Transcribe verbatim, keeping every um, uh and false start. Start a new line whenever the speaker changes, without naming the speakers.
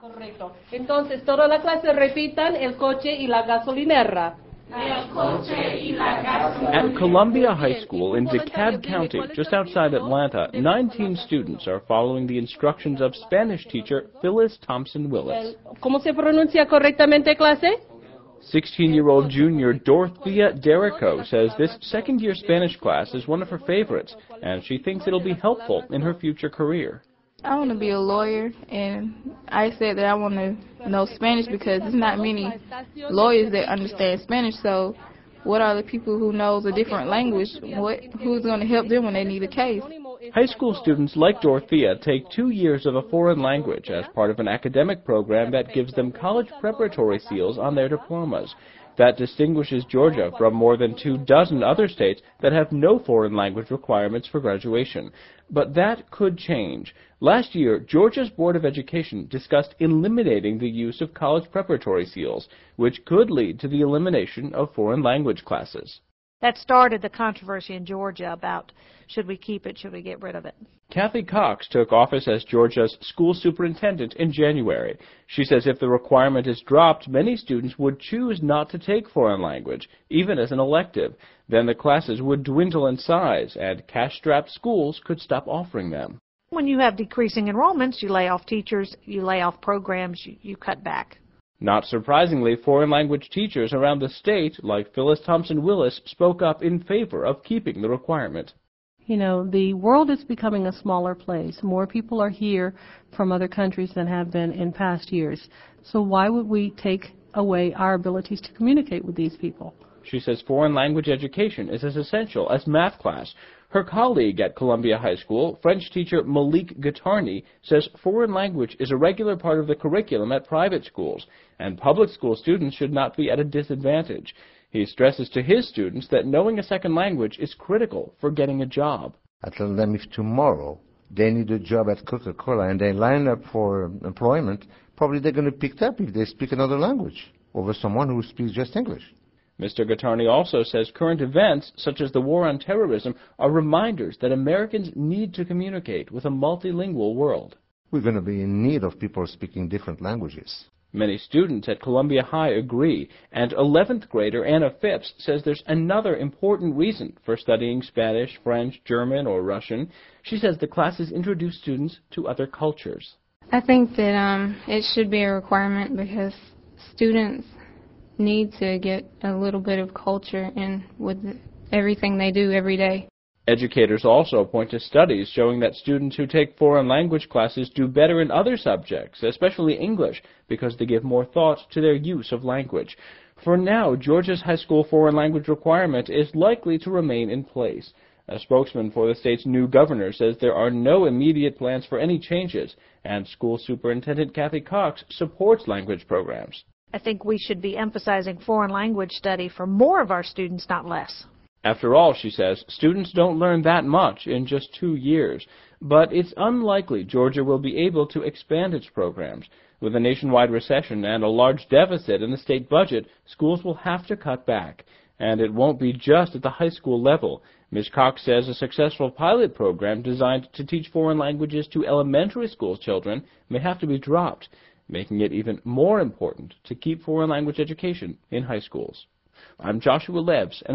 Correcto. Entonces, toda la clase repitan el coche y la gasolinera.
At Columbia High School in DeKalb County, just outside Atlanta, nineteen students are following the instructions of Spanish teacher Phyllis Thompson Willis.
¿Cómo se pronuncia correctamente, clase?
sixteen-year-old junior Dorothea Derrico says this second-year Spanish class is one of her favorites, and she thinks it'll be helpful in her future career.
I want to be a lawyer, and I said that I want to know Spanish because there's not many lawyers that understand Spanish, so what are the people who knows a different language? What, who's going to help them when they need a case?
High school students like Dorothea take two years of a foreign language as part of an academic program that gives them college preparatory seals on their diplomas. That distinguishes Georgia from more than two dozen other states that have no foreign language requirements for graduation. But that could change. Last year, Georgia's Board of Education discussed eliminating the use of college preparatory seals, which could lead to the elimination of foreign language classes.
That started the controversy in Georgia about should we keep it, should we get rid of it.
Kathy Cox took office as Georgia's school superintendent in January. She says if the requirement is dropped, many students would choose not to take foreign language, even as an elective. Then the classes would dwindle in size, and cash-strapped schools could stop offering them.
When you have decreasing enrollments, you lay off teachers, you lay off programs, you, you cut back.
Not surprisingly, foreign language teachers around the state, like Phyllis Thompson Willis, spoke up in favor of keeping the requirement.
You know, the world is becoming a smaller place. More people are here from other countries than have been in past years. So why would we take away our abilities to communicate with these people?
She says foreign language education is as essential as math class. Her colleague at Columbia High School, French teacher Malik Gatarni, says foreign language is a regular part of the curriculum at private schools, and public school students should not be at a disadvantage. He stresses to his students that knowing a second language is critical for getting a job.
I tell them if tomorrow they need a job at Coca-Cola and they line up for employment, probably they're going to pick it up if they speak another language over someone who speaks just English.
Mister Gatarni also says current events, such as the war on terrorism, are reminders that Americans need to communicate with a multilingual world.
We're going to be in need of people speaking different languages.
Many students at Columbia High agree, and eleventh grader Anna Phipps says there's another important reason for studying Spanish, French, German, or Russian. She says the classes introduce students to other cultures.
I think that um, it should be a requirement because students need to get a little bit of culture in with everything they do every day.
Educators also point to studies showing that students who take foreign language classes do better in other subjects, especially English, because they give more thought to their use of language. For now, Georgia's high school foreign language requirement is likely to remain in place. A spokesman for the state's new governor says there are no immediate plans for any changes, and school superintendent Kathy Cox supports language programs.
I think we should be emphasizing foreign language study for more of our students, not less.
After all, she says, students don't learn that much in just two years. But it's unlikely Georgia will be able to expand its programs. With a nationwide recession and a large deficit in the state budget, schools will have to cut back. And it won't be just at the high school level. Miz Cox says a successful pilot program designed to teach foreign languages to elementary school children may have to be dropped, making it even more important to keep foreign language education in high schools. I'm Joshua Lebs, and